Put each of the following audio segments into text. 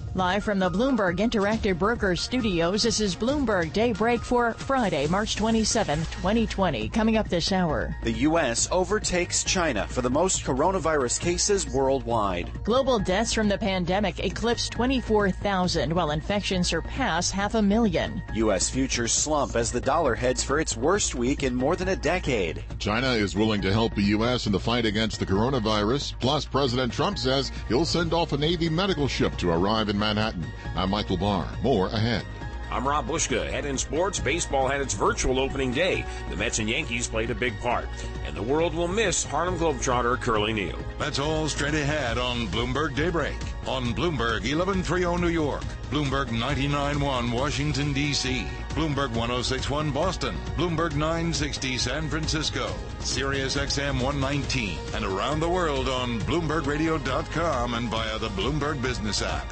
Live from the Bloomberg Interactive Brokers Studios, this is Bloomberg Daybreak for Friday, March 27, 2020. Coming up this hour. The U.S. overtakes China for the most coronavirus cases worldwide. Global deaths from the pandemic eclipse 24,000, while infections surpass 500,000. U.S. futures slump as the dollar heads for its worst week in more than a decade. China is willing to help the U.S. in the fight against the coronavirus. Plus, President Trump says he'll send off a Navy medical ship to arrive in Manhattan. I'm Michael Barr. More ahead. I'm Rob Bushka. Head in sports, baseball had its virtual opening day. The Mets and Yankees played a big part. And the world will miss Harlem Globetrotter Curly Neal. That's all straight ahead on Bloomberg Daybreak. On Bloomberg 1130 New York, Bloomberg 99.1 Washington, D.C., Bloomberg 106.1 Boston, Bloomberg 960 San Francisco, Sirius XM 119, and around the world on BloombergRadio.com and via the Bloomberg Business app.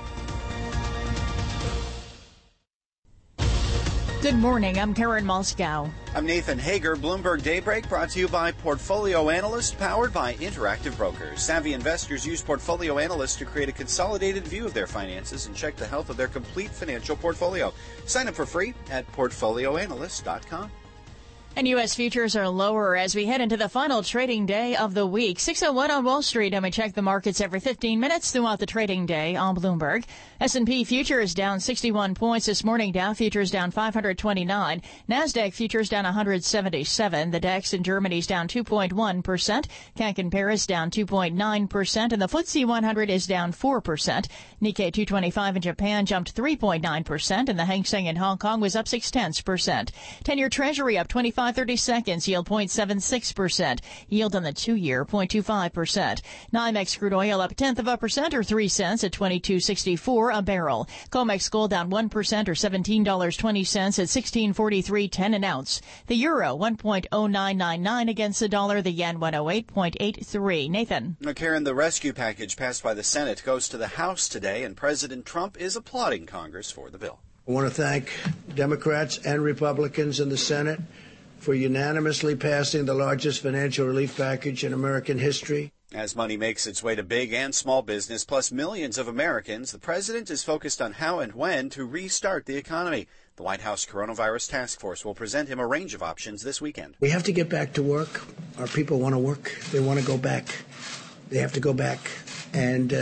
Good morning. I'm Karen Moscow. I'm Nathan Hager. Bloomberg Daybreak brought to you by Portfolio Analyst, powered by Interactive Brokers. Savvy investors use Portfolio Analyst to create a consolidated view of their finances and check the health of their complete financial portfolio. Sign up for free at portfolioanalyst.com. And U.S. futures are lower as we head into the final trading day of the week. 6:01 on Wall Street, and we check the markets every 15 minutes throughout the trading day on Bloomberg. S&P futures down 61 points this morning. Dow futures down 529. NASDAQ futures down 177. The DAX in Germany's down 2.1%. CAC in Paris down 2.9%. And the FTSE 100 is down 4%. Nikkei 225 in Japan jumped 3.9%. And the Hang Seng in Hong Kong was up 0.6%. 10-year Treasury up 25.30 seconds, yield 0.76%. Yield on the 2-year 0.25%. NYMEX crude oil up 0.1% or 3 cents at $22.64 a barrel. COMEX gold down 1% or $17.20 at $16.43.10 an ounce. The euro 1.0999 against the dollar. The yen 108.83. Nathan. Now, Karen, the rescue package passed by the Senate goes to the House today, and President Trump is applauding Congress for the bill. I want to thank Democrats and Republicans in the Senate for unanimously passing the largest financial relief package in American history. As money makes its way to big and small business, plus millions of Americans, the president is focused on how and when to restart the economy. The White House Coronavirus Task Force will present him a range of options this weekend. We have to get back to work. Our people want to work. They want to go back. They have to go back. And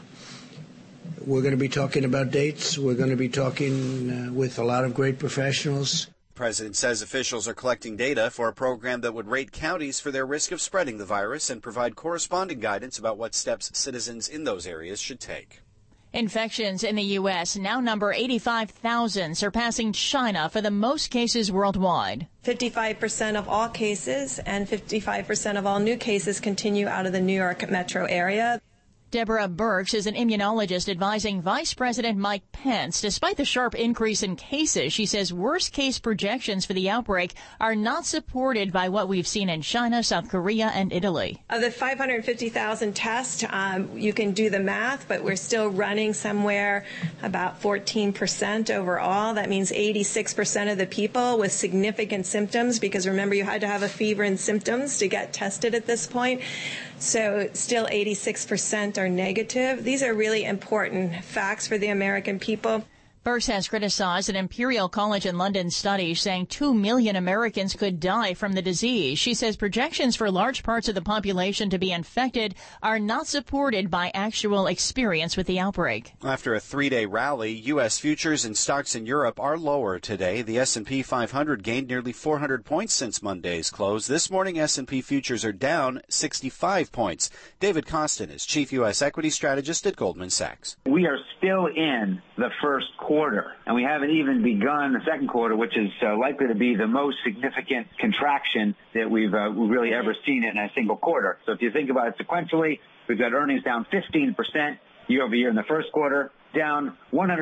we're going to be talking about dates. We're going to be talking with a lot of great professionals. The president says officials are collecting data for a program that would rate counties for their risk of spreading the virus and provide corresponding guidance about what steps citizens in those areas should take. Infections in the U.S. now number 85,000, surpassing China for the most cases worldwide. 55% of all cases and 55% of all new cases continue out of the New York metro area. Deborah Birx is an immunologist advising Vice President Mike Pence. Despite the sharp increase in cases, she says worst-case projections for the outbreak are not supported by what we've seen in China, South Korea, and Italy. Of the 550,000 tests, you can do the math, but we're still running somewhere about 14% overall. That means 86% of the people with significant symptoms, because remember, you had to have a fever and symptoms to get tested at this point. So still 86% are negative. These are really important facts for the American people. Birx has criticized an Imperial College in London study saying 2 million Americans could die from the disease. She says projections for large parts of the population to be infected are not supported by actual experience with the outbreak. After a 3-day rally, U.S. futures and stocks in Europe are lower today. The S&P 500 gained nearly 400 points since Monday's close. This morning, S&P futures are down 65 points. David Kostin is chief U.S. equity strategist at Goldman Sachs. We are still in the first quarter, and we haven't even begun the second quarter, which is likely to be the most significant contraction that we've really ever seen in a single quarter. So if you think about it sequentially, we've got earnings down 15% year over year in the first quarter, down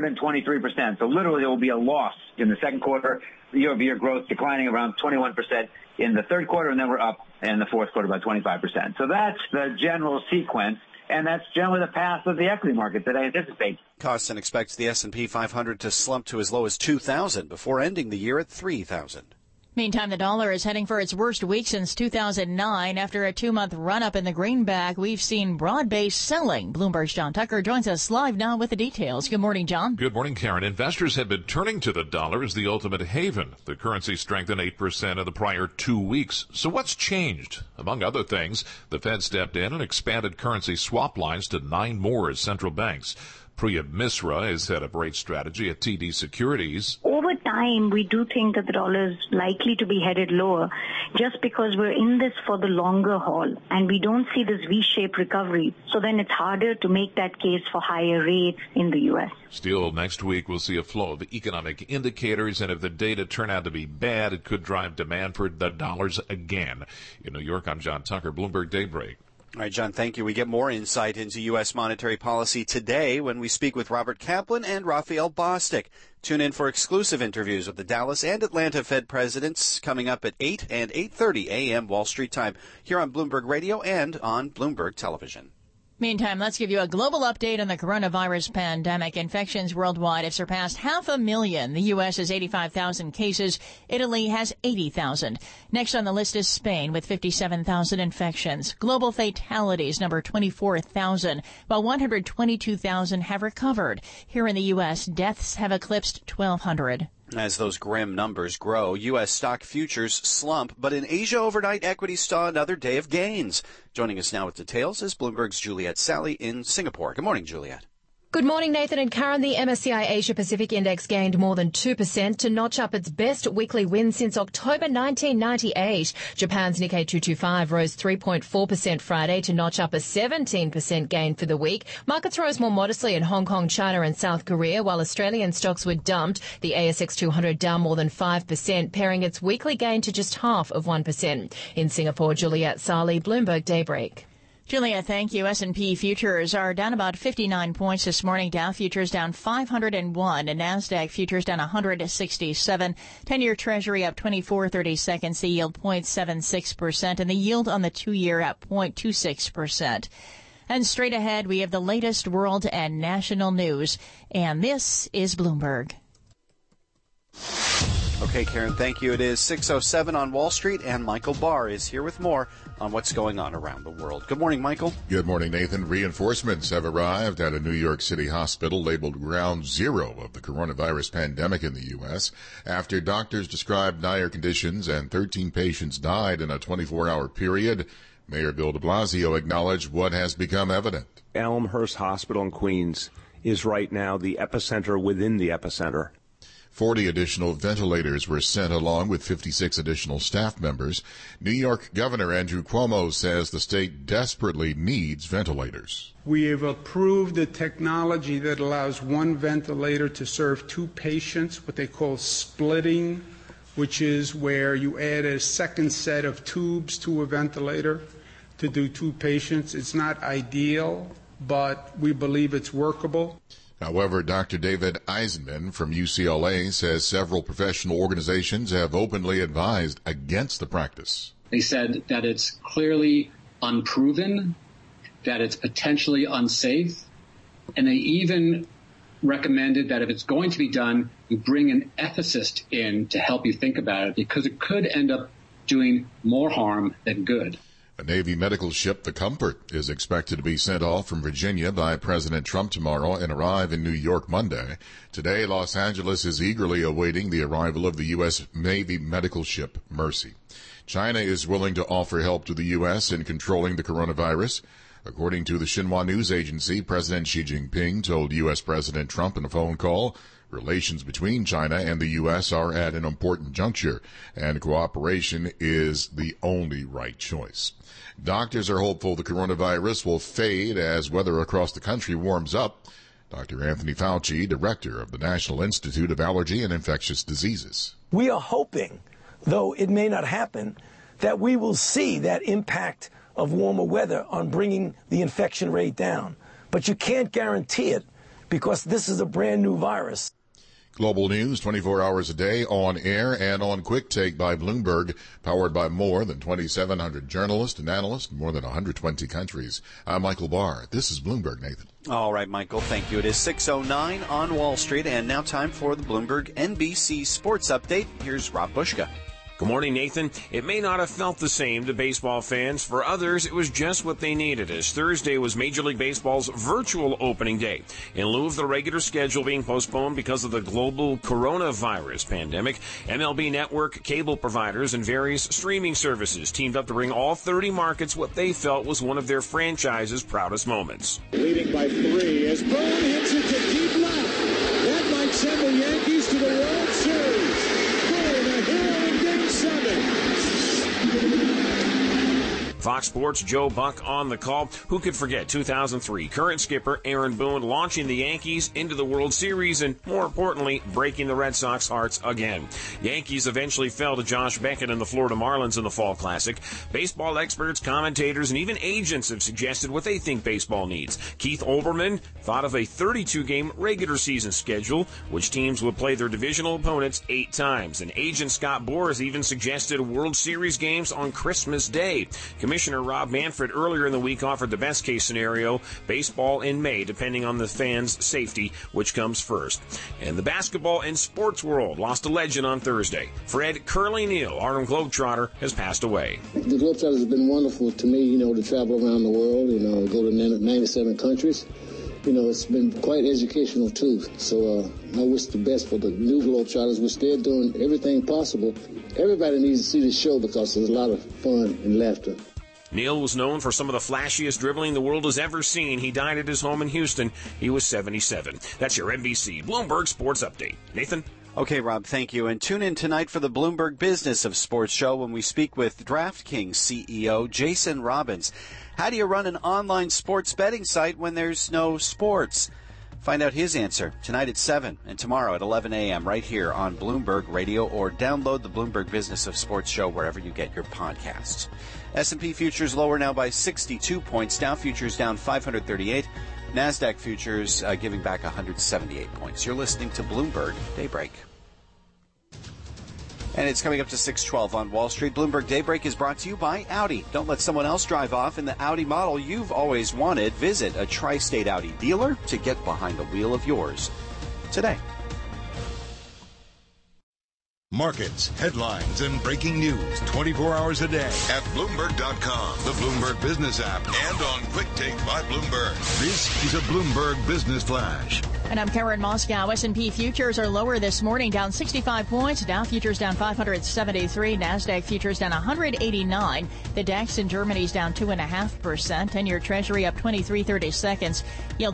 123%. So literally there will be a loss in the second quarter, year over year growth declining around 21% in the third quarter, and then we're up in the fourth quarter by 25%. So that's the general sequence. And that's generally the path of the equity market that I anticipate. Kostin expects the S&P 500 to slump to as low as 2,000 before ending the year at 3,000. Meantime, the dollar is heading for its worst week since 2009. After a 2-month run-up in the greenback, we've seen broad-based selling. Bloomberg's John Tucker joins us live now with the details. Good morning, John. Good morning, Karen. Investors have been turning to the dollar as the ultimate haven. The currency strengthened 8% in the prior 2 weeks. So what's changed? Among other things, the Fed stepped in and expanded currency swap lines to 9 more as central banks. Priya Misra is head of rate strategy at TD Securities. Over time, we do think that the dollar is likely to be headed lower just because we're in this for the longer haul and we don't see this V-shaped recovery. So then it's harder to make that case for higher rates in the U.S. Still, next week we'll see a flow of economic indicators, and if the data turn out to be bad, it could drive demand for the dollars again. In New York, I'm John Tucker, Bloomberg Daybreak. All right, John, thank you. We get more insight into U.S. monetary policy today when we speak with Robert Kaplan and Raphael Bostic. Tune in for exclusive interviews with the Dallas and Atlanta Fed presidents coming up at 8 and 8:30 a.m. Wall Street time here on Bloomberg Radio and on Bloomberg Television. Meantime, let's give you a global update on the coronavirus pandemic. Infections worldwide have surpassed 500,000. The U.S. has 85,000 cases. Italy has 80,000. Next on the list is Spain with 57,000 infections. Global fatalities number 24,000, while 122,000 have recovered. Here in the U.S., deaths have eclipsed 1,200. As those grim numbers grow, U.S. stock futures slump, but in Asia overnight, equities saw another day of gains. Joining us now with details is Bloomberg's Juliet Sally in Singapore. Good morning, Juliet. Good morning, Nathan and Karen. The MSCI Asia Pacific Index gained more than 2% to notch up its best weekly win since October 1998. Japan's Nikkei 225 rose 3.4% Friday to notch up a 17% gain for the week. Markets rose more modestly in Hong Kong, China and South Korea, while Australian stocks were dumped. The ASX 200 down more than 5%, paring its weekly gain to just half of 1%. In Singapore, Juliet Sali, Bloomberg Daybreak. Julia, thank you. S&P futures are down about 59 points this morning. Dow futures down 501 and NASDAQ futures down 167. 10-year Treasury up 24/32. The yield 0.76% and the yield on the 2-year at 0.26%. And straight ahead, we have the latest world and national news. And this is Bloomberg. Okay, Karen, thank you. It is 6:07 on Wall Street, and Michael Barr is here with more on what's going on around the world. Good morning, Michael. Good morning, Nathan. Reinforcements have arrived at a New York City hospital labeled Ground Zero of the coronavirus pandemic in the U.S. after doctors described dire conditions and 13 patients died in a 24-hour period. Mayor Bill de Blasio acknowledged what has become evident. Elmhurst Hospital in Queens is right now the epicenter within the epicenter. 40 additional ventilators were sent along with 56 additional staff members. New York Governor Andrew Cuomo says the state desperately needs ventilators. We have approved the technology that allows one ventilator to serve 2 patients, what they call splitting, which is where you add a second set of tubes to a ventilator to do 2 patients. It's not ideal, but we believe it's workable. However, Dr. David Eisenman from UCLA says several professional organizations have openly advised against the practice. They said that it's clearly unproven, that it's potentially unsafe, and they even recommended that if it's going to be done, you bring an ethicist in to help you think about it because it could end up doing more harm than good. A Navy medical ship, the Comfort, is expected to be sent off from Virginia by President Trump tomorrow and arrive in New York Monday. Today, Los Angeles is eagerly awaiting the arrival of the U.S. Navy medical ship Mercy. China is willing to offer help to the U.S. in controlling the coronavirus. According to the Xinhua news agency, President Xi Jinping told U.S. President Trump in a phone call, relations between China and the U.S. are at an important juncture, and cooperation is the only right choice. Doctors are hopeful the coronavirus will fade as weather across the country warms up. Dr. Anthony Fauci, director of the National Institute of Allergy and Infectious Diseases. We are hoping, though it may not happen, that we will see that impact of warmer weather on bringing the infection rate down. But you can't guarantee it because this is a brand new virus. Global news 24 hours a day on air and on Quick Take by Bloomberg, powered by more than 2,700 journalists and analysts in more than 120 countries. I'm Michael Barr. This is Bloomberg, Nathan. All right, Michael, thank you. It is 6:09 on Wall Street, and now time for the Bloomberg NBC Sports Update. Here's Rob Bushka. Good morning, Nathan. It may not have felt the same to baseball fans. For others, it was just what they needed, as Thursday was Major League Baseball's virtual opening day. In lieu of the regular schedule being postponed because of the global coronavirus pandemic, MLB Network, cable providers, and various streaming services teamed up to bring all 30 markets what they felt was one of their franchise's proudest moments. Leading by 3 as Boone hits it to deep left. That might send the Yankees to the World Series. Boone, a hero in Game 7. Fox Sports' Joe Buck on the call. Who could forget 2003 current skipper Aaron Boone launching the Yankees into the World Series and, more importantly, breaking the Red Sox hearts again. Yankees eventually fell to Josh Beckett and the Florida Marlins in the Fall Classic. Baseball experts, commentators, and even agents have suggested what they think baseball needs. Keith Olbermann thought of a 32-game regular season schedule, which teams would play their divisional opponents 8 times. And agent Scott Boras has even suggested World Series games on Christmas Day. Commissioner Rob Manfred earlier in the week offered the best-case scenario, baseball in May, depending on the fans' safety, which comes first. And the basketball and sports world lost a legend on Thursday. Fred Curly Neal, Harlem Globetrotter, has passed away. The Globetrotters has been wonderful to me, to travel around the world, go to 97 countries. It's been quite educational, too. So I wish the best for the new Globetrotters, which they're doing everything possible. Everybody needs to see the show because there's a lot of fun and laughter. Neal was known for some of the flashiest dribbling the world has ever seen. He died at his home in Houston. He was 77. That's your NBC Bloomberg Sports Update. Nathan? Okay, Rob, thank you. And tune in tonight for the Bloomberg Business of Sports show when we speak with DraftKings CEO Jason Robbins. How do you run an online sports betting site when there's no sports? Find out his answer tonight at 7 and tomorrow at 11 a.m. right here on Bloomberg Radio, or download the Bloomberg Business of Sports show wherever you get your podcasts. S&P futures lower now by 62 points. Dow futures down 538. NASDAQ futures giving back 178 points. You're listening to Bloomberg Daybreak. And it's coming up to 6:12 on Wall Street. Bloomberg Daybreak is brought to you by Audi. Don't let someone else drive off in the Audi model you've always wanted. Visit a Tri-State Audi dealer to get behind the wheel of yours today. Markets, headlines, and breaking news 24 hours a day at Bloomberg.com, the Bloomberg Business app, and on Quick Take by Bloomberg. This is a Bloomberg Business Flash. And I'm Karen Moscow. S&P futures are lower this morning, down 65 points. Dow futures down 573. NASDAQ futures down 189. The DAX in Germany is down 2.5%. 10-year Treasury up 23 seconds. Yield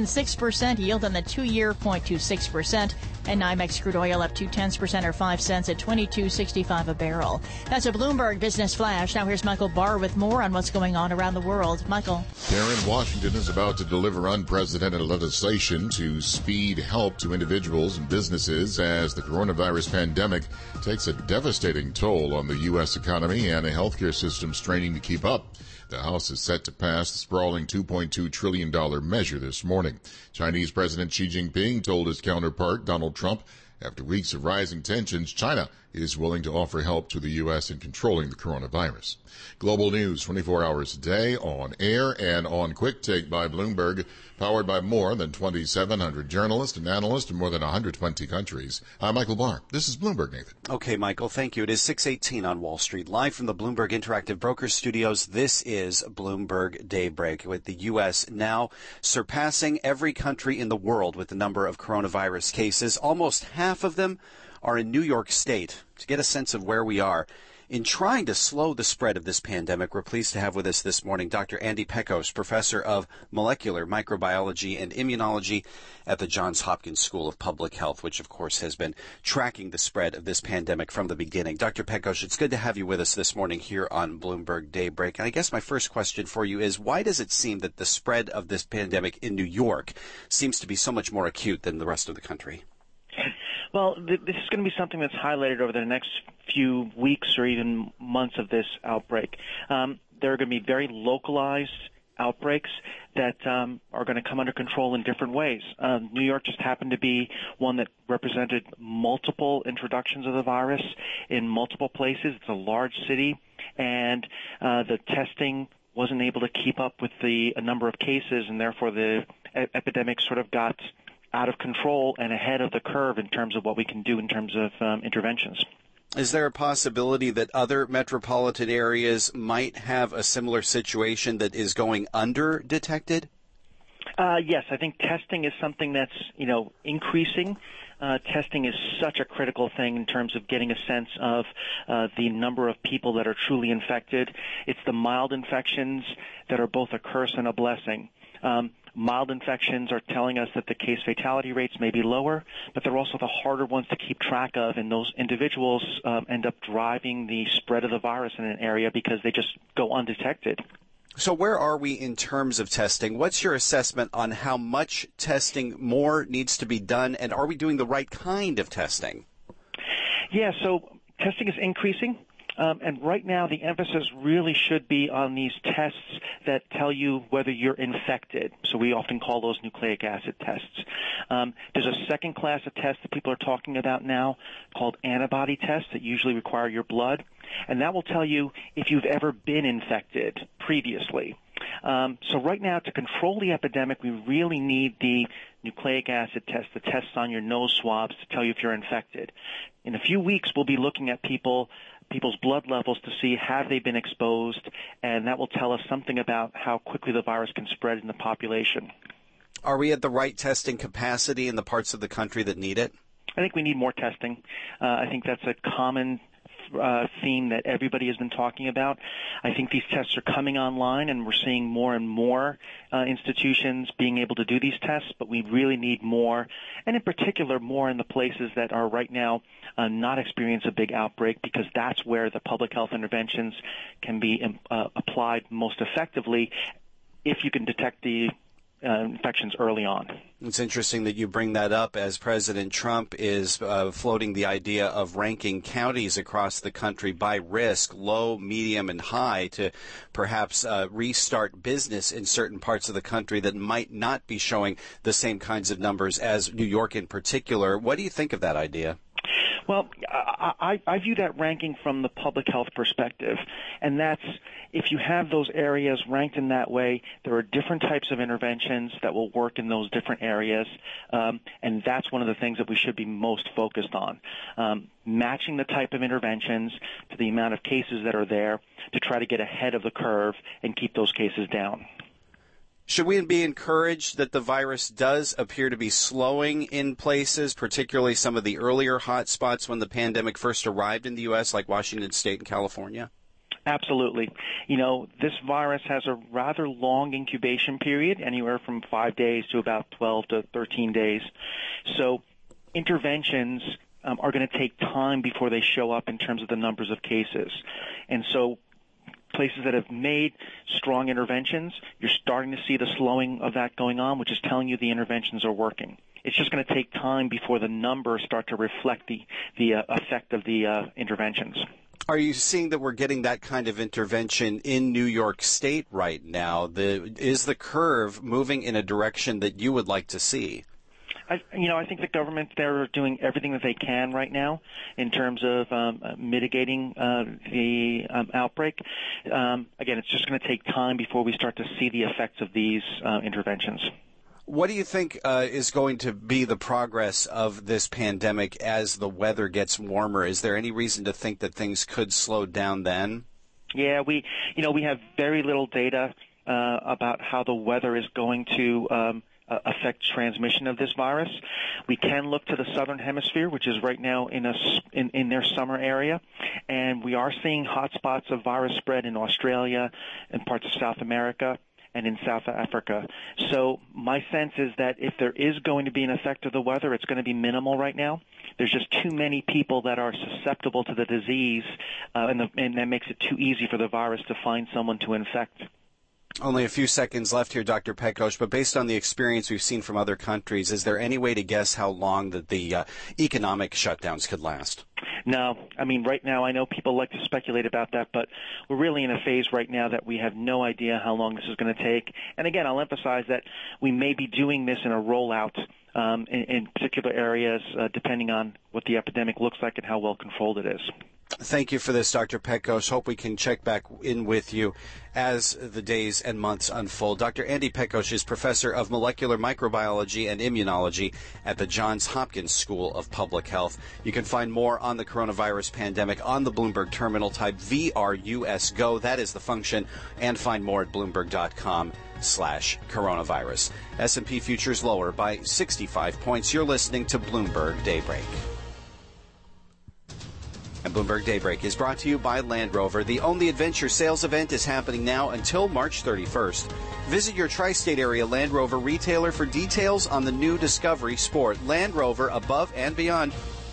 0.76%. Yield on the 2-year 0.26%. And NYMEX crude oil up 0.2% or 5 cents at $22.65 a barrel. That's a Bloomberg Business Flash. Now here's Michael Barr with more on what's going on around the world. Michael. Karen, Washington is about to deliver unprecedented legislation to speed help to individuals and businesses as the coronavirus pandemic takes a devastating toll on the U.S. economy and a healthcare system straining to keep up. The House is set to pass the sprawling $2.2 trillion measure this morning. Chinese President Xi Jinping told his counterpart, Donald Trump, after weeks of rising tensions, China is willing to offer help to the U.S. in controlling the coronavirus. Global news 24 hours a day on air and on Quick Take by Bloomberg, powered by more than 2,700 journalists and analysts in more than 120 countries. I'm Michael Barr. This is Bloomberg, Nathan. Okay, Michael, thank you. It is 6:18 on Wall Street. Live from the Bloomberg Interactive Brokers Studios, this is Bloomberg Daybreak, with the U.S. now surpassing every country in the world with the number of coronavirus cases. Almost half of them are in New York State. To get a sense of where we are in trying to slow the spread of this pandemic, we're pleased to have with us this morning Dr. Andy Pecos, professor of molecular microbiology and immunology at the Johns Hopkins School of Public Health, which, of course, has been tracking the spread of this pandemic from the beginning. Dr. Pecos, it's good to have you with us this morning here on Bloomberg Daybreak. And I guess my first question for you is, why does it seem that the spread of this pandemic in New York seems to be so much more acute than the rest of the country? Well, this is going to be something that's highlighted over the next few weeks or even months of this outbreak. There are going to be very localized outbreaks that are going to come under control in different ways. New York just happened to be one that represented multiple introductions of the virus in multiple places. It's a large city, and the testing wasn't able to keep up with the number of cases, and therefore the epidemic sort of got out of control and ahead of the curve in terms of what we can do in terms of interventions. Is there a possibility that other metropolitan areas might have a similar situation that is going under-detected? Yes, I think testing is something that's, increasing. Testing is such a critical thing in terms of getting a sense of the number of people that are truly infected. It's the mild infections that are both a curse and a blessing. Mild infections are telling us that the case fatality rates may be lower, but they're also the harder ones to keep track of, and those individuals end up driving the spread of the virus in an area because they just go undetected. So where are we in terms of testing? What's your assessment on how much testing more needs to be done, and are we doing the right kind of testing? Yeah, so testing is increasing. And right now, the emphasis really should be on these tests that tell you whether you're infected. So we often call those nucleic acid tests. There's a second class of tests that people are talking about now called antibody tests that usually require your blood. And that will tell you if you've ever been infected previously. So right now, to control the epidemic, we really need the nucleic acid test, the tests on your nose swabs to tell you if you're infected. In a few weeks, we'll be looking at people's blood levels to see have they been exposed, and that will tell us something about how quickly the virus can spread in the population. Are we at the right testing capacity in the parts of the country that need it? I think we need more testing. I think that's a common theme that everybody has been talking about. I think these tests are coming online, and we're seeing more and more institutions being able to do these tests, but we really need more, and in particular more in the places that are right now not experiencing a big outbreak, because that's where the public health interventions can be applied most effectively if you can detect the infections early on. It's interesting that you bring that up, as President Trump is floating the idea of ranking counties across the country by risk, low, medium, and high, to perhaps restart business in certain parts of the country that might not be showing the same kinds of numbers as New York in particular. What do you think of that idea? Well, I view that ranking from the public health perspective, and that's if you have those areas ranked in that way, there are different types of interventions that will work in those different areas, and that's one of the things that we should be most focused on, matching the type of interventions to the amount of cases that are there to try to get ahead of the curve and keep those cases down. Should we be encouraged that the virus does appear to be slowing in places, particularly some of the earlier hot spots when the pandemic first arrived in the U.S., like Washington State and California? Absolutely. This virus has a rather long incubation period, anywhere from 5 days to about 12 to 13 days. So interventions are going to take time before they show up in terms of the numbers of cases. And so places that have made strong interventions, you're starting to see the slowing of that going on, which is telling you the interventions are working. It's just going to take time before the numbers start to reflect the effect of the interventions. Are you seeing that we're getting that kind of intervention in New York State right now? Is the curve moving in a direction that you would like to see? I think the government, they're doing everything that they can right now in terms of mitigating the outbreak. Again, it's just going to take time before we start to see the effects of these interventions. What do you think is going to be the progress of this pandemic as the weather gets warmer? Is there any reason to think that things could slow down then? Yeah, we have very little data about how the weather is going to affect transmission of this virus. We can look to the southern hemisphere, which is right now in their summer area, and we are seeing hotspots of virus spread in Australia and parts of South America and in South Africa. So my sense is that if there is going to be an effect of the weather, it's going to be minimal right now. There's just too many people that are susceptible to the disease, and that makes it too easy for the virus to find someone to infect. Only a few seconds left here, Dr. Pekos, but based on the experience we've seen from other countries, is there any way to guess how long that the economic shutdowns could last? No. I mean, right now, I know people like to speculate about that, but we're really in a phase right now that we have no idea how long this is going to take. And again, I'll emphasize that we may be doing this in a rollout in particular areas, depending on what the epidemic looks like and how well controlled it is. Thank you for this, Dr. Petkos. Hope we can check back in with you as the days and months unfold. Dr. Andy Petkos is professor of molecular microbiology and immunology at the Johns Hopkins School of Public Health. You can find more on the coronavirus pandemic on the Bloomberg terminal. Type VRUS GO. That is the function. And find more at Bloomberg.com/coronavirus. S&P futures lower by 65 points. You're listening to Bloomberg Daybreak. And Bloomberg Daybreak is brought to you by Land Rover. The Own the Adventure sales event is happening now until March 31st. Visit your tri-state area Land Rover retailer for details on the new Discovery Sport. Land Rover, above and beyond.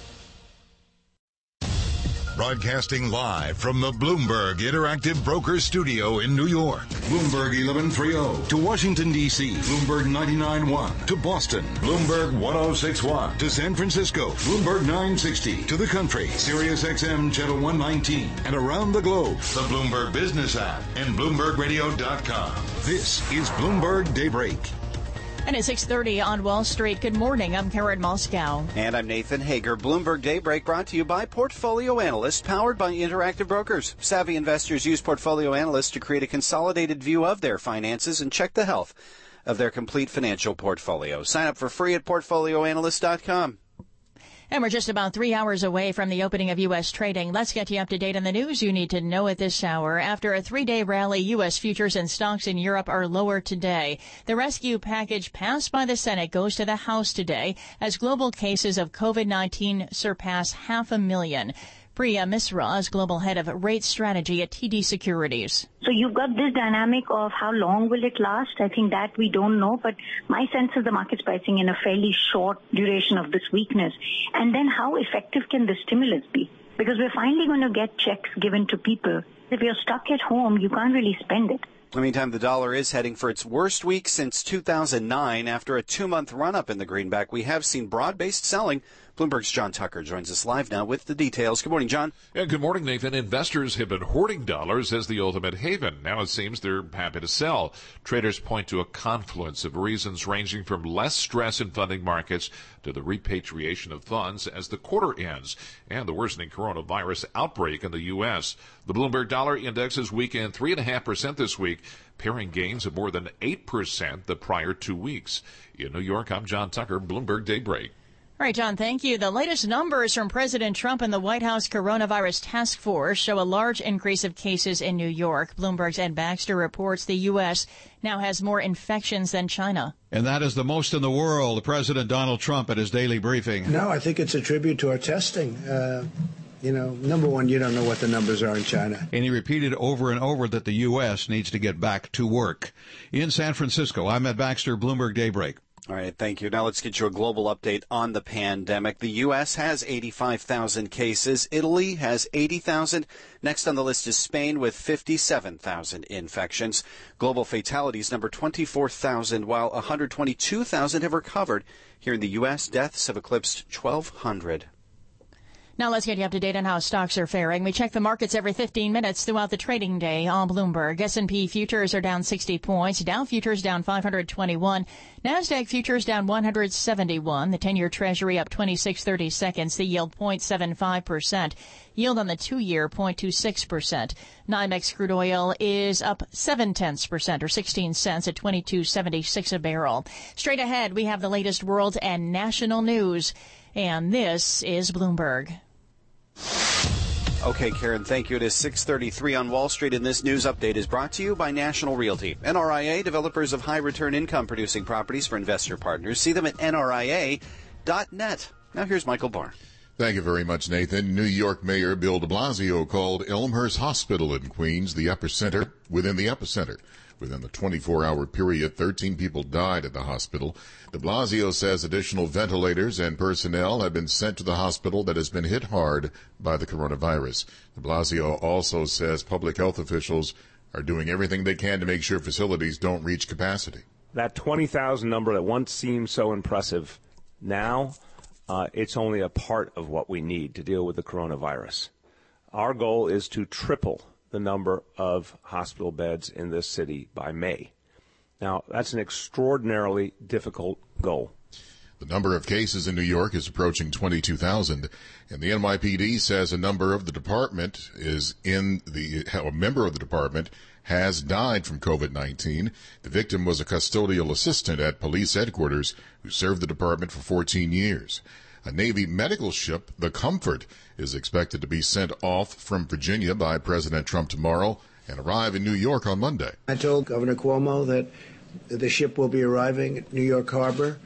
Broadcasting live from the Bloomberg Interactive Brokers Studio in New York. Bloomberg 1130 to Washington, D.C. Bloomberg 99.1 to Boston. Bloomberg 106.1 to San Francisco. Bloomberg 960 to the country. Sirius XM Channel 119 and around the globe. The Bloomberg Business app and BloombergRadio.com. This is Bloomberg Daybreak. And at 6:30 on Wall Street, good morning. I'm Karen Moscow. And I'm Nathan Hager. Bloomberg Daybreak brought to you by Portfolio Analyst, powered by Interactive Brokers. Savvy investors use Portfolio Analyst to create a consolidated view of their finances and check the health of their complete financial portfolio. Sign up for free at PortfolioAnalyst.com. And we're just about 3 hours away from the opening of U.S. trading. Let's get you up to date on the news you need to know at this hour. After a 3-day rally, U.S. futures and stocks in Europe are lower today. The rescue package passed by the Senate goes to the House today as global cases of COVID-19 surpass 500,000. Priya Misra is global head of rate strategy at TD Securities. So you've got this dynamic of how long will it last? I think that we don't know, but my sense is the market's pricing in a fairly short duration of this weakness. And then how effective can the stimulus be? Because we're finally going to get checks given to people. If you're stuck at home, you can't really spend it. In the meantime, the dollar is heading for its worst week since 2009. After a 2-month run-up in the greenback, we have seen broad-based selling. Bloomberg's John Tucker joins us live now with the details. Good morning, John. And good morning, Nathan. Investors have been hoarding dollars as the ultimate haven. Now it seems they're happy to sell. Traders point to a confluence of reasons ranging from less stress in funding markets to the repatriation of funds as the quarter ends and the worsening coronavirus outbreak in the U.S. The Bloomberg Dollar Index is weakened 3.5% this week, pairing gains of more than 8% the prior 2 weeks. In New York, I'm John Tucker, Bloomberg Daybreak. All right, John, thank you. The latest numbers from President Trump and the White House Coronavirus Task Force show a large increase of cases in New York. Bloomberg's Ed Baxter reports the U.S. now has more infections than China. And that is the most in the world. President Donald Trump at his daily briefing. No, I think it's a tribute to our testing. Number one, you don't know what the numbers are in China. And he repeated over and over that the U.S. needs to get back to work. In San Francisco, I'm Ed Baxter, Bloomberg Daybreak. All right, thank you. Now let's get you a global update on the pandemic. The U.S. has 85,000 cases. Italy has 80,000. Next on the list is Spain with 57,000 infections. Global fatalities number 24,000, while 122,000 have recovered. Here in the U.S., deaths have eclipsed 1,200. Now let's get you up to date on how stocks are faring. We check the markets every 15 minutes throughout the trading day on Bloomberg. S&P futures are down 60 points. Dow futures down 521. NASDAQ futures down 171. The 10-year Treasury up 26/30 seconds. The yield 0.75%. Yield on the 2-year 0.26%. NYMEX crude oil is up 0.7% or 16 cents at $22.76 a barrel. Straight ahead, we have the latest world and national news. And this is Bloomberg. Okay, Karen, thank you. It is 6:33 on Wall Street, and this news update is brought to you by National Realty. NRIA, developers of high-return income-producing properties for investor partners. See them at NRIA.net. Now here's Michael Barr. Thank you very much, Nathan. New York Mayor Bill de Blasio called Elmhurst Hospital in Queens the epicenter within the epicenter. Within the 24-hour period, 13 people died at the hospital. De Blasio says additional ventilators and personnel have been sent to the hospital that has been hit hard by the coronavirus. De Blasio also says public health officials are doing everything they can to make sure facilities don't reach capacity. That 20,000 number that once seemed so impressive, now it's only a part of what we need to deal with the coronavirus. Our goal is to triple the number of hospital beds in this city by May. Now, that's an extraordinarily difficult goal. The number of cases in New York is approaching 22,000, and the NYPD says a member of the department has died from COVID-19. The victim was a custodial assistant at police headquarters who served the department for 14 years. A Navy medical ship, the Comfort, is expected to be sent off from Virginia by President Trump tomorrow and arrive in New York on Monday. I told Governor Cuomo that the ship will be arriving at New York Harbor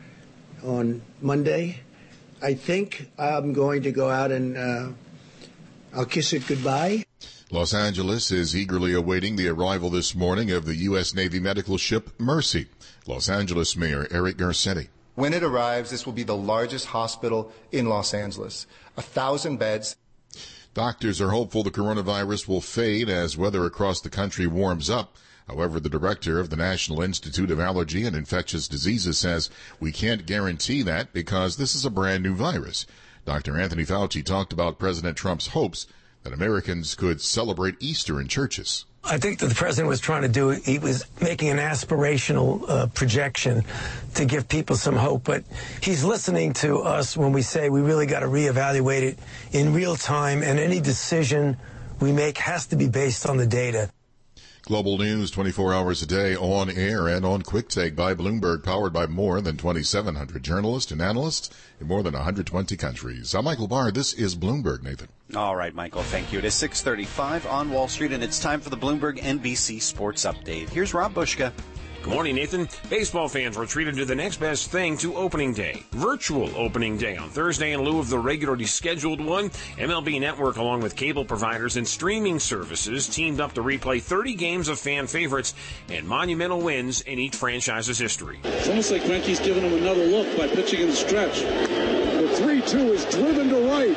on Monday. I think I'm going to go out and I'll kiss it goodbye. Los Angeles is eagerly awaiting the arrival this morning of the U.S. Navy medical ship Mercy. Los Angeles Mayor Eric Garcetti. When it arrives, this will be the largest hospital in Los Angeles, 1,000 beds. Doctors are hopeful the coronavirus will fade as weather across the country warms up. However, the director of the National Institute of Allergy and Infectious Diseases says we can't guarantee that because this is a brand new virus. Dr. Anthony Fauci talked about President Trump's hopes that Americans could celebrate Easter in churches. I think that the president was trying to do, he was making an aspirational projection to give people some hope, but he's listening to us when we say we really got to reevaluate it in real time, and any decision we make has to be based on the data. Global news 24 hours a day on air and on Quick Take by Bloomberg, powered by more than 2,700 journalists and analysts in more than 120 countries. I'm Michael Barr. This is Bloomberg, Nathan. All right, Michael, thank you. It is 6:35 on Wall Street, and it's time for the Bloomberg NBC Sports Update. Here's Rob Bushka. Good morning, Nathan. Baseball fans were treated to the next best thing to opening day. Virtual opening day on Thursday in lieu of the regularly scheduled one. MLB Network, along with cable providers and streaming services, teamed up to replay 30 games of fan favorites and monumental wins in each franchise's history. It's almost like Greinke's giving him another look by pitching in the stretch. The 3-2 is driven to right.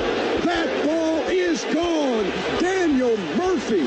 That ball is gone. Daniel Murphy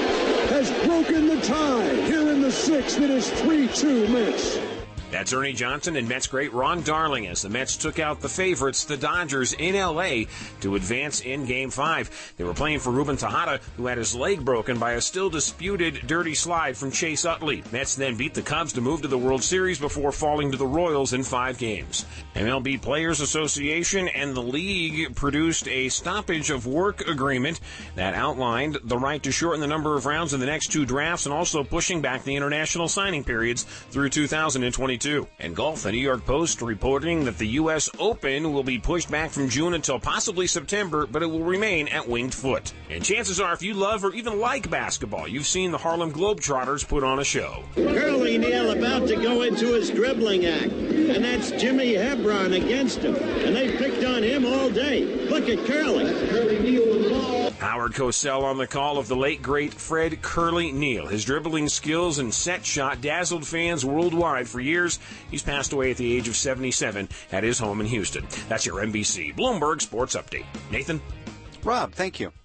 has broken the tie. Here in the sixth, it is 3-2 Mets. That's Ernie Johnson and Mets great Ron Darling as the Mets took out the favorites, the Dodgers, in L.A. to advance in Game 5. They were playing for Ruben Tejada, who had his leg broken by a still-disputed dirty slide from Chase Utley. Mets then beat the Cubs to move to the World Series before falling to the Royals in 5 games. MLB Players Association and the league produced a stoppage of work agreement that outlined the right to shorten the number of rounds in the next 2 drafts and also pushing back the international signing periods through 2022. And golf, the New York Post reporting that the U.S. Open will be pushed back from June until possibly September, but it will remain at Winged Foot. And chances are, if you love or even like basketball, you've seen the Harlem Globetrotters put on a show. Curly Neal about to go into his dribbling act, and that's Jimmy Hebron against him. And they picked on him all day. Look at Curly. That's Curly Neal. Howard Cosell on the call of the late, great Fred Curly Neal. His dribbling skills and set shot dazzled fans worldwide for years. He's passed away at the age of 77 at his home in Houston. That's your NBC Bloomberg Sports Update. Nathan? Rob, thank you.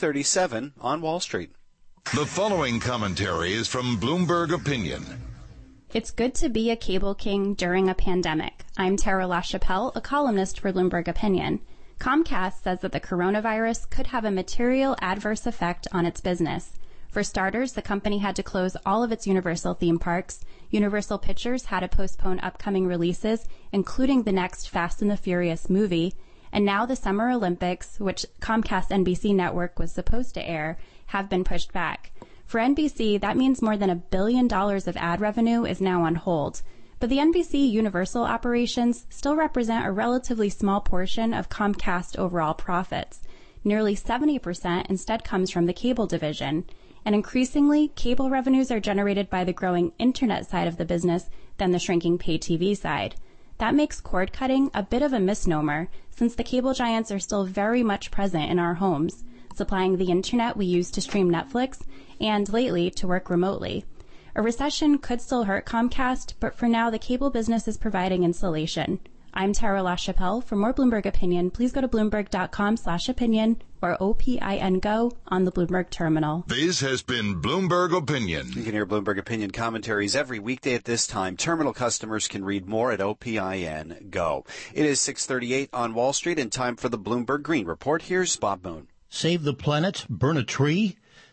6:37 on Wall Street. The following commentary is from Bloomberg Opinion. It's good to be a cable king during a pandemic. I'm Tara LaChapelle, a columnist for Bloomberg Opinion. Comcast says that the coronavirus could have a material adverse effect on its business. For starters, the company had to close all of its Universal theme parks. Universal Pictures had to postpone upcoming releases, including the next Fast and the Furious movie. And now the Summer Olympics, which Comcast NBC network was supposed to air, have been pushed back. For NBC, that means more than $1 billion of ad revenue is now on hold. But the NBC Universal operations still represent a relatively small portion of Comcast overall profits. Nearly 70% instead comes from the cable division. And increasingly, cable revenues are generated by the growing internet side of the business than the shrinking pay TV side. That makes cord cutting a bit of a misnomer, since the cable giants are still very much present in our homes, supplying the internet we use to stream Netflix and, lately, to work remotely. A recession could still hurt Comcast, but for now the cable business is providing insulation. I'm Tara LaChapelle. For more Bloomberg Opinion, please go to Bloomberg.com/opinion or OPIN Go on the Bloomberg terminal. This has been Bloomberg Opinion. You can hear Bloomberg Opinion commentaries every weekday at this time. Terminal customers can read more at OPIN Go. It is 6:38 on Wall Street and time for the Bloomberg Green Report. Here's Bob Moon. Save the planet, burn a tree?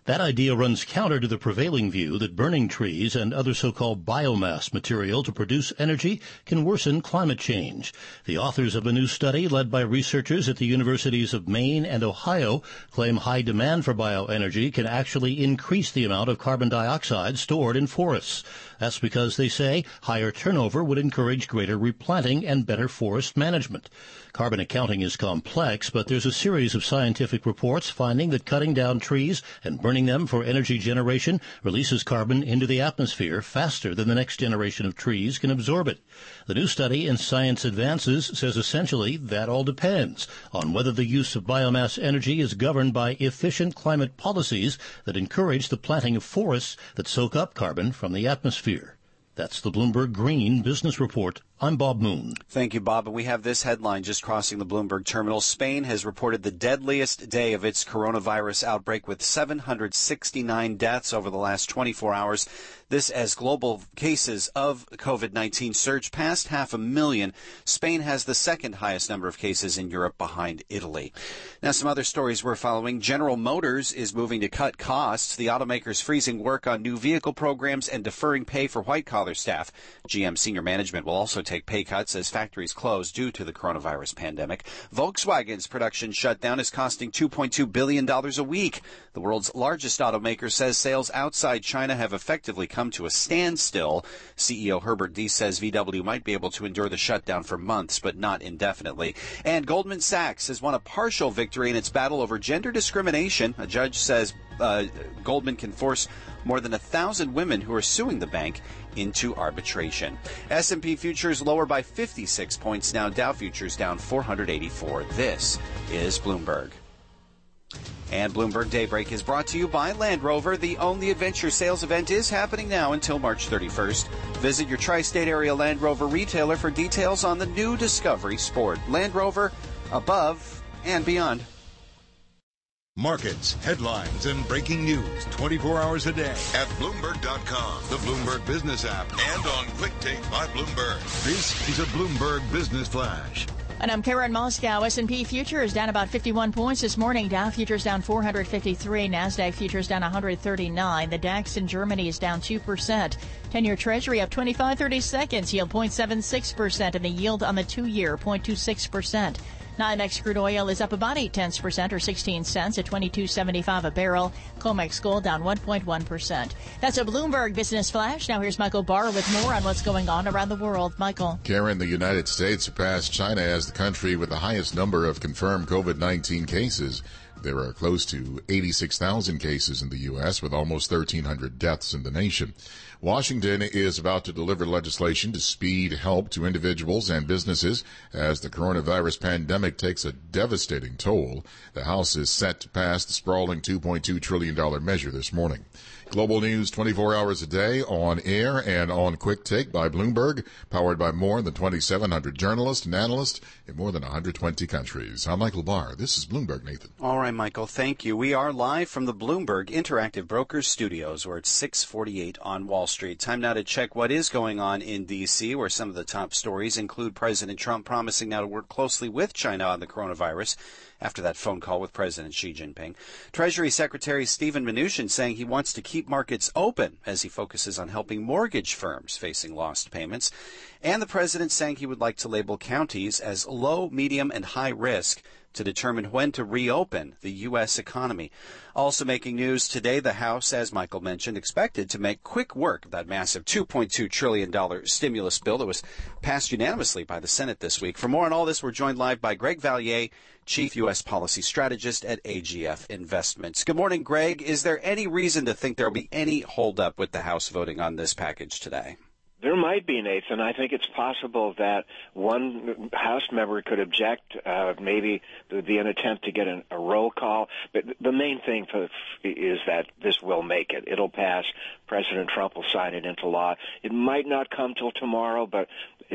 That idea runs counter to the prevailing view that burning trees and other so-called biomass material to produce energy can worsen climate change. The authors of a new study led by researchers at the universities of Maine and Ohio claim high demand for bioenergy can actually increase the amount of carbon dioxide stored in forests. That's because, they say, higher turnover would encourage greater replanting and better forest management. Carbon accounting is complex, but there's a series of scientific reports finding that cutting down trees and burning them for energy generation releases carbon into the atmosphere faster than the next generation of trees can absorb it. The new study in Science Advances says essentially that all depends on whether the use of biomass energy is governed by efficient climate policies that encourage the planting of forests that soak up carbon from the atmosphere. That's the Bloomberg Green Business Report. I'm Bob Moon. Thank you, Bob. And we have this headline just crossing the Bloomberg terminal. Spain has reported the deadliest day of its coronavirus outbreak with 769 deaths over the last 24 hours. This as global cases of COVID-19 surge past 500,000. Spain has the second highest number of cases in Europe behind Italy. Now, some other stories we're following. General Motors is moving to cut costs. The automaker's freezing work on new vehicle programs and deferring pay for white-collar staff. GM senior management will also take pay cuts as factories close due to the coronavirus pandemic. Volkswagen's production shutdown is costing $2.2 billion a week. The world's largest automaker says sales outside China have effectively come to a standstill. CEO Herbert Diess says VW might be able to endure the shutdown for months, but not indefinitely. And Goldman Sachs has won a partial victory in its battle over gender discrimination. A judge says Goldman can force more than 1,000 women who are suing the bank into arbitration. S&P futures lower by 56 points now. Dow futures down 484. This is Bloomberg. And Bloomberg Daybreak is brought to you by Land Rover. The Own the Adventure sales event is happening now until March 31st. Visit your tri-state area Land Rover retailer for details on the new Discovery Sport. Land Rover, above and beyond. Markets, headlines, and breaking news 24 hours a day at Bloomberg.com, the Bloomberg Business app, and on Quick Take by Bloomberg. This is a Bloomberg Business Flash. And I'm Karen Moscow. S&P futures down about 51 points this morning. Dow futures down 453. NASDAQ futures down 139. The DAX in Germany is down 2%. 10-year Treasury up 25/30 seconds. Yield 0.76%. And the yield on the 2-year 0.26%. NYMEX crude oil is up about 0.8% or 16 cents at $22.75 a barrel. COMEX gold down 1.1%. That's a Bloomberg Business Flash. Now here's Michael Barr with more on what's going on around the world. Michael. Karen, the United States surpassed China as the country with the highest number of confirmed COVID-19 cases. There are close to 86,000 cases in the U.S. with almost 1,300 deaths in the nation. Washington is about to deliver legislation to speed help to individuals and businesses as the coronavirus pandemic takes a devastating toll. The House is set to pass the sprawling $2.2 trillion measure this morning. Global news 24 hours a day on air and on Quick Take by Bloomberg, powered by more than 2,700 journalists and analysts in more than 120 countries. I'm Michael Barr. This is Bloomberg, Nathan. All right, Michael, thank you. We are live from the Bloomberg Interactive Brokers Studios. We're at 6:48 on Wall Street. Time now to check what is going on in D.C., where some of the top stories include President Trump promising now to work closely with China on the coronavirus after that phone call with President Xi Jinping. Treasury Secretary Steven Mnuchin saying he wants to keep markets open as he focuses on helping mortgage firms facing lost payments. And the president saying he would like to label counties as low, medium, and high risk to determine when to reopen the U.S. economy. Also making news today, the House, as Michael mentioned, expected to make quick work of that massive $2.2 trillion stimulus bill that was passed unanimously by the Senate this week. For more on all this, we're joined live by Greg Valliere, Chief U.S. Policy Strategist at AGF Investments. Good morning, Greg. Is there any reason to think there will be any holdup with the House voting on this package today? There might be, Nathan. I think it's possible that one House member could object. Maybe there would be an attempt to get a roll call. But the main thing is that this will make it. It'll pass. President Trump will sign it into law. It might not come till tomorrow, but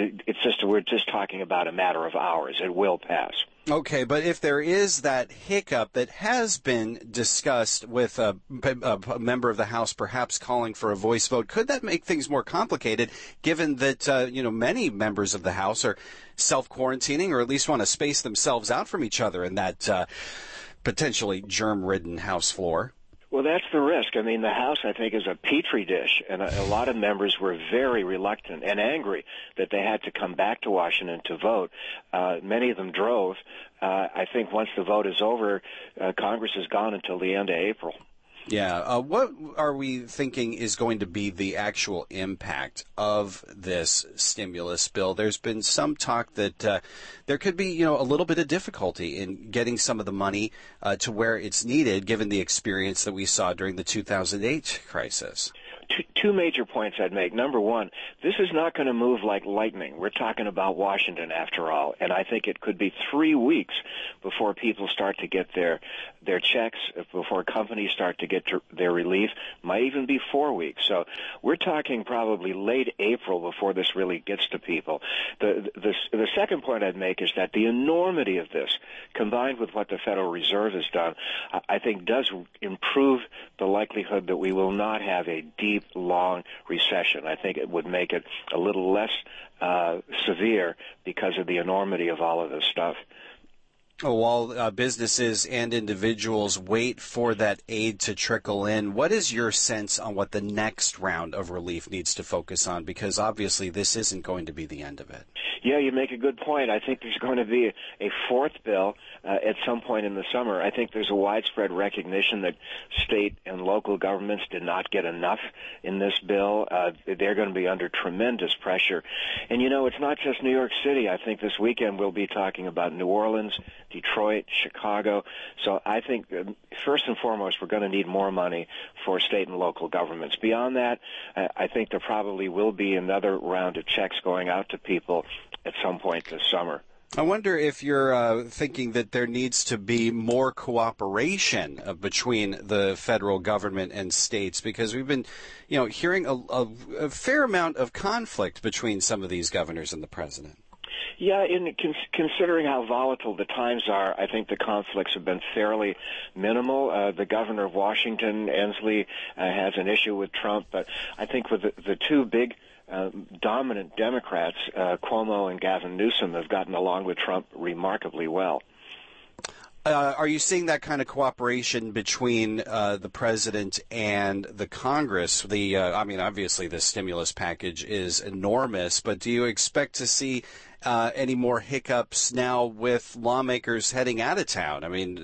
we're just talking about a matter of hours. It will pass. Okay, but if there is that hiccup that has been discussed with a member of the House perhaps calling for a voice vote, could that make things more complicated given that, many members of the House are self-quarantining or at least want to space themselves out from each other in that potentially germ-ridden House floor? Well, that's the risk. I mean, the House, I think, is a petri dish, and a lot of members were very reluctant and angry that they had to come back to Washington to vote. Many of them drove. I think once the vote is over, Congress is gone until the end of April. Yeah. What are we thinking is going to be the actual impact of this stimulus bill? There's been some talk that there could be, a little bit of difficulty in getting some of the money to where it's needed, given the experience that we saw during the 2008 crisis. Two major points I'd make. Number one, this is not going to move like lightning. We're talking about Washington, after all, and I think it could be 3 weeks before people start to get their checks, before companies start to get their relief. Might even be 4 weeks. So we're talking probably late April before this really gets to people. The second point I'd make is that the enormity of this, combined with what the Federal Reserve has done, I think does improve the likelihood that we will not have a deep, long recession. I think it would make it a little less severe because of the enormity of all of this stuff. While businesses and individuals wait for that aid to trickle in, what is your sense on what the next round of relief needs to focus on? Because obviously this isn't going to be the end of it. Yeah, you make a good point. I think there's going to be a fourth bill at some point in the summer. I think there's a widespread recognition that state and local governments did not get enough in this bill. They're going to be under tremendous pressure. And, it's not just New York City. I think this weekend we'll be talking about New Orleans, Detroit, Chicago. So I think, first and foremost, we're going to need more money for state and local governments. Beyond that, I think there probably will be another round of checks going out to people at some point this summer. I wonder if you're thinking that there needs to be more cooperation between the federal government and states, because we've been, hearing a fair amount of conflict between some of these governors and the president. Yeah, considering how volatile the times are, I think the conflicts have been fairly minimal. The governor of Washington, Inslee, has an issue with Trump, but I think with the two big dominant Democrats, Cuomo and Gavin Newsom, have gotten along with Trump remarkably well. Are you seeing that kind of cooperation between the president and the Congress? Obviously the stimulus package is enormous, but do you expect to see any more hiccups now with lawmakers heading out of town? I mean,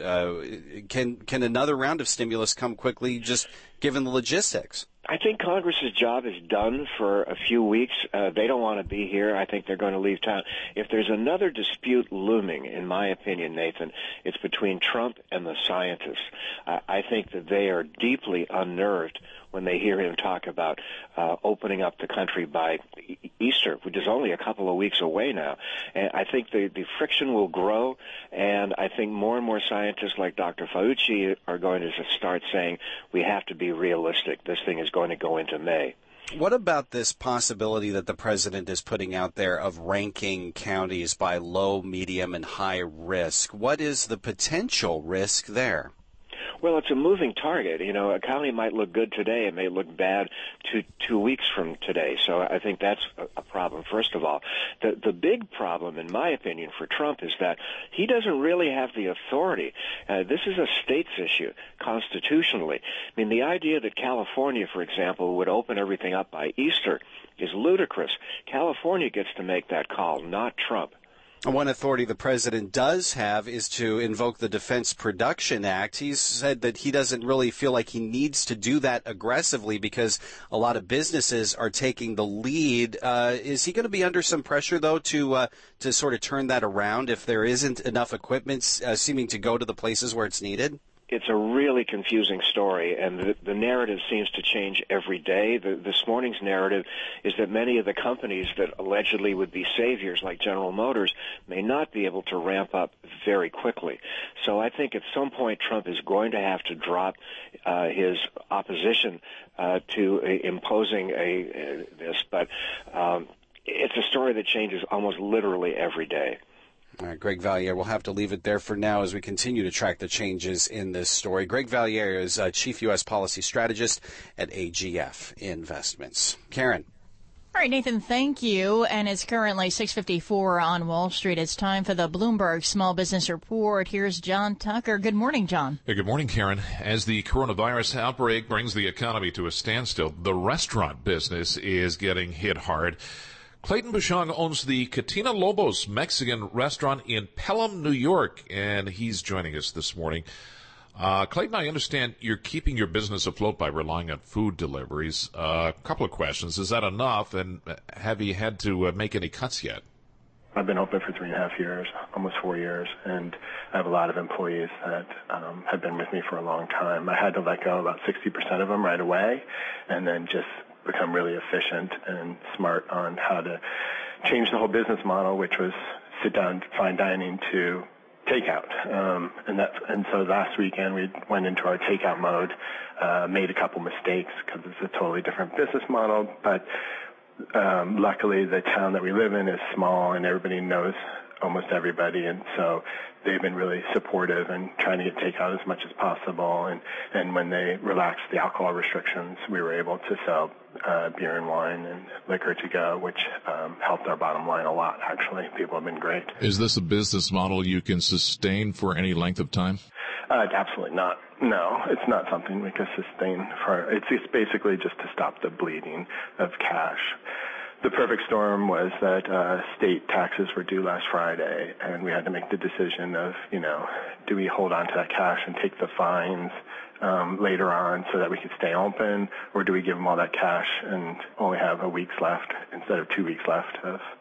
can another round of stimulus come quickly, just given the logistics? I think Congress's job is done for a few weeks. They don't want to be here. I think they're going to leave town. If there's another dispute looming, in my opinion, Nathan, it's between Trump and the scientists. I think that they are deeply unnerved when they hear him talk about opening up the country by Easter, which is only a couple of weeks away now. And I think the friction will grow, and I think more and more scientists like Dr. Fauci are going to start saying we have to be realistic. This thing is going to go into May. What about this possibility that the president is putting out there of ranking counties by low, medium, and high risk? What is the potential risk there? Well, it's a moving target. A county might look good today. It may look bad 2 weeks from today. So I think that's a problem, first of all. The big problem, in my opinion, for Trump is that he doesn't really have the authority. This is a state's issue, constitutionally. I mean, the idea that California, for example, would open everything up by Easter is ludicrous. California gets to make that call, not Trump. One authority the president does have is to invoke the Defense Production Act. He's said that he doesn't really feel like he needs to do that aggressively because a lot of businesses are taking the lead. Is he going to be under some pressure, though, to sort of turn that around if there isn't enough equipment seeming to go to the places where it's needed? It's a really confusing story, and the narrative seems to change every day. This morning's narrative is that many of the companies that allegedly would be saviors, like General Motors, may not be able to ramp up very quickly. So I think at some point Trump is going to have to drop his opposition to imposing this, but it's a story that changes almost literally every day. All right, Greg Valliere, we'll have to leave it there for now as we continue to track the changes in this story. Greg Valliere is Chief U.S. Policy Strategist at AGF Investments. Karen. All right, Nathan, thank you. And it's currently 6:54 on Wall Street. It's time for the Bloomberg Small Business Report. Here's John Tucker. Good morning, John. Hey, good morning, Karen. As the coronavirus outbreak brings the economy to a standstill, the restaurant business is getting hit hard. Clayton Bushong owns the Katina Lobos Mexican restaurant in Pelham, New York, and he's joining us this morning. Clayton, I understand you're keeping your business afloat by relying on food deliveries. A couple of questions. Is that enough, and have you had to make any cuts yet? I've been open for 3.5 years, almost 4 years, and I have a lot of employees that have been with me for a long time. I had to let go about 60% of them right away, and then just become really efficient and smart on how to change the whole business model, which was sit down, fine dining to takeout. And so last weekend we went into our takeout mode, made a couple mistakes because it's a totally different business model, but luckily the town that we live in is small and everybody knows almost everybody, and so they've been really supportive and trying to get takeout as much as possible. And when they relaxed the alcohol restrictions, we were able to sell beer and wine and liquor to go, which helped our bottom line a lot, actually. People have been great. Is this a business model you can sustain for any length of time? Absolutely not. No, it's not something we can sustain for. It's basically just to stop the bleeding of cash. The perfect storm was that state taxes were due last Friday, and we had to make the decision of, do we hold on to that cash and take the fines later on so that we could stay open, or do we give them all that cash and only have a week's left instead of 2 weeks left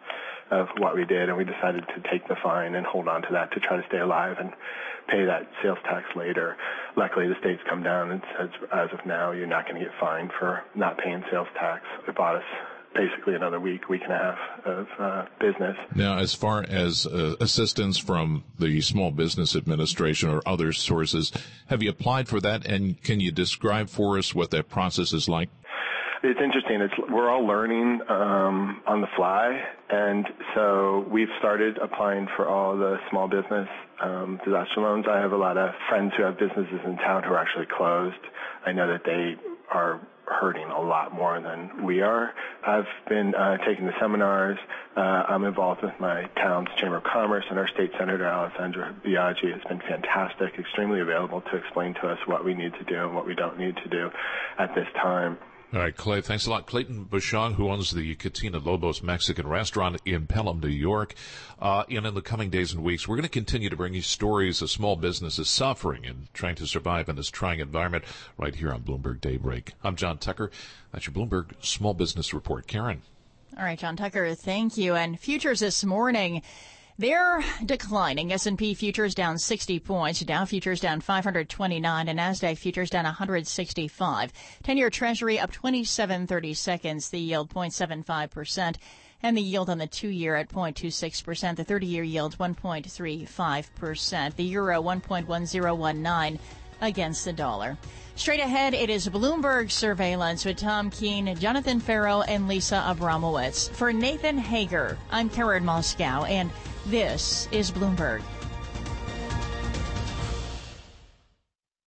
of what we did? And we decided to take the fine and hold on to that to try to stay alive and pay that sales tax later. Luckily, the state's come down and says, as of now, you're not going to get fined for not paying sales tax. It bought us basically another week and a half of business. Now, as far as assistance from the Small Business Administration or other sources, have you applied for that, and can you describe for us what that process is like? It's interesting. We're all learning on the fly, and so we've started applying for all the small business disaster loans. I have a lot of friends who have businesses in town who are actually closed. I know that they are hurting a lot more than we are. I've been taking the seminars. I'm involved with my town's Chamber of Commerce, and our state senator, Alessandra Biaggi, has been fantastic, extremely available to explain to us what we need to do and what we don't need to do at this time. All right, Clay, thanks a lot. Clayton Bushong, who owns the Katina Lobos Mexican restaurant in Pelham, New York. In the coming days and weeks, we're going to continue to bring you stories of small businesses suffering and trying to survive in this trying environment right here on Bloomberg Daybreak. I'm John Tucker. That's your Bloomberg Small Business Report. Karen. All right, John Tucker, thank you. And futures this morning, they're declining. S&P futures down 60 points. Dow futures down 529 and NASDAQ futures down 165. 10-year Treasury up 27/32. The yield 0.75%. And the yield on the 2-year at 0.26%. The 30-year yield 1.35%. The euro 1.1019 against the dollar. Straight ahead, it is Bloomberg Surveillance with Tom Keene, Jonathan Farrow, and Lisa Abramowitz. For Nathan Hager, I'm Karen Moscow, and this is Bloomberg.